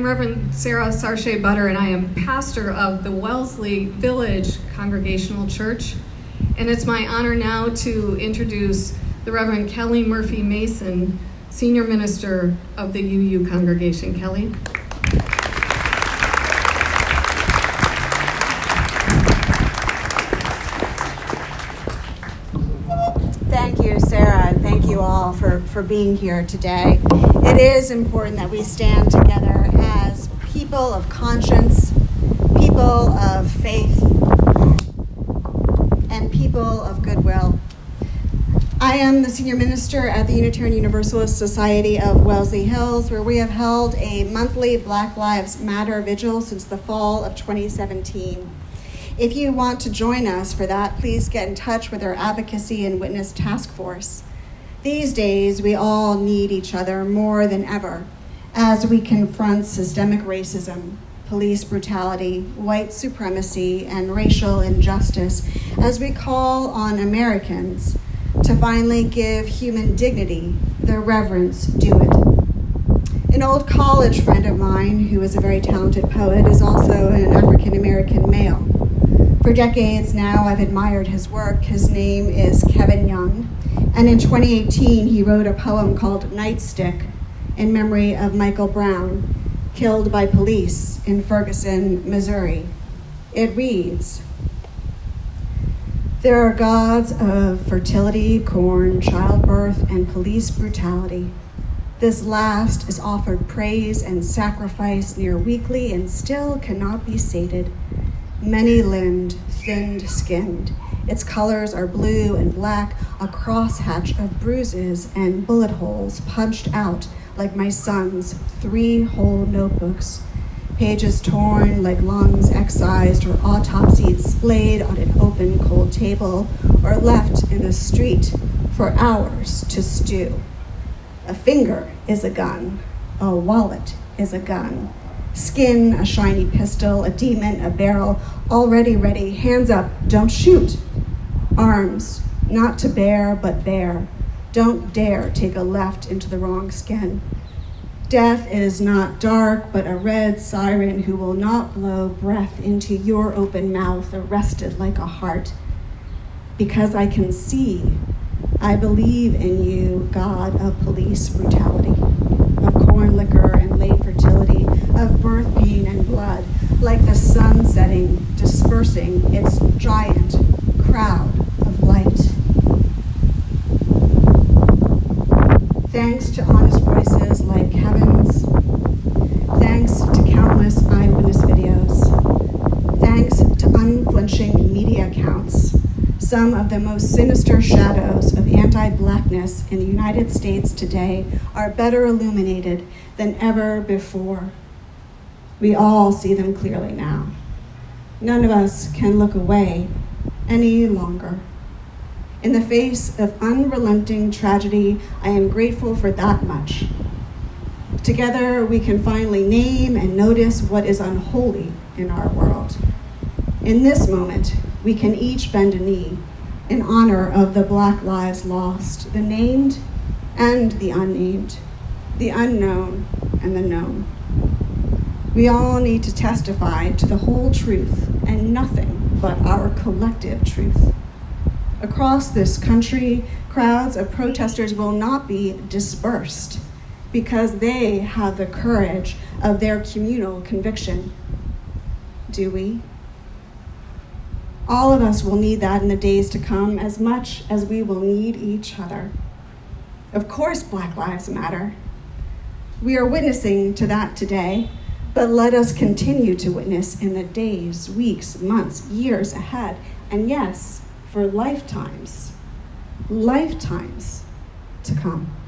Reverend Sarah Sarche Butter, and I am pastor of the Wellesley Village Congregational Church. And it's my honor now to introduce the Reverend Kelly Murphy Mason, Senior Minister of the UU Congregation. Kelly. Thank you, Sarah, and thank you all for being here today. It is important that we stand together as people of conscience, people of faith, and people of goodwill. I am the senior minister at the Unitarian Universalist Society of Wellesley Hills, where we have held a monthly Black Lives Matter vigil since the fall of 2017. If you want to join us for that, please get in touch with our Advocacy and Witness Task Force. These days, we all need each other more than ever as we confront systemic racism, police brutality, white supremacy, and racial injustice, as we call on Americans to finally give human dignity the reverence due it. An old college friend of mine, who is a very talented poet, is also an African-American male. For decades now, I've admired his work. His name is Kevin Young, and in 2018, he wrote a poem called Nightstick in memory of Michael Brown, killed by police in Ferguson, Missouri. It reads, "There are gods of fertility, corn, childbirth, and police brutality. This last is offered praise and sacrifice near weekly and still cannot be sated. Many-limbed, thin-skinned. Its colors are blue and black, a crosshatch of bruises and bullet holes punched out like my son's 3 whole notebooks. Pages torn like lungs excised or autopsied, splayed on an open cold table, or left in the street for hours to stew. A finger is a gun. A wallet is a gun. Skin, a shiny pistol, a demon, a barrel, already ready, hands up, don't shoot. Arms, not to bear, but bear. Don't dare take a left into the wrong skin. Death is not dark, but a red siren who will not blow breath into your open mouth, arrested like a heart. Because I can see, I believe in you, God of police brutality, of corn liquor and late fertility, of birth pain and blood, like the sun setting, dispersing its giant crowd of light. Thanks to honest voices like Kevin's, thanks to countless eyewitness videos, thanks to unflinching media accounts, some of the most sinister shadows of anti-Blackness in the United States today are better illuminated than ever before. We all see them clearly now. None of us can look away any longer. In the face of unrelenting tragedy, I am grateful for that much. Together, we can finally name and notice what is unholy in our world. In this moment, we can each bend a knee in honor of the Black lives lost, the named and the unnamed, the unknown and the known. We all need to testify to the whole truth and nothing but our collective truth. Across this country, crowds of protesters will not be dispersed because they have the courage of their communal conviction. Do we? All of us will need that in the days to come as much as we will need each other. Of course, Black Lives Matter. We are witnessing to that today, but let us continue to witness in the days, weeks, months, years ahead, and yes, for lifetimes to come.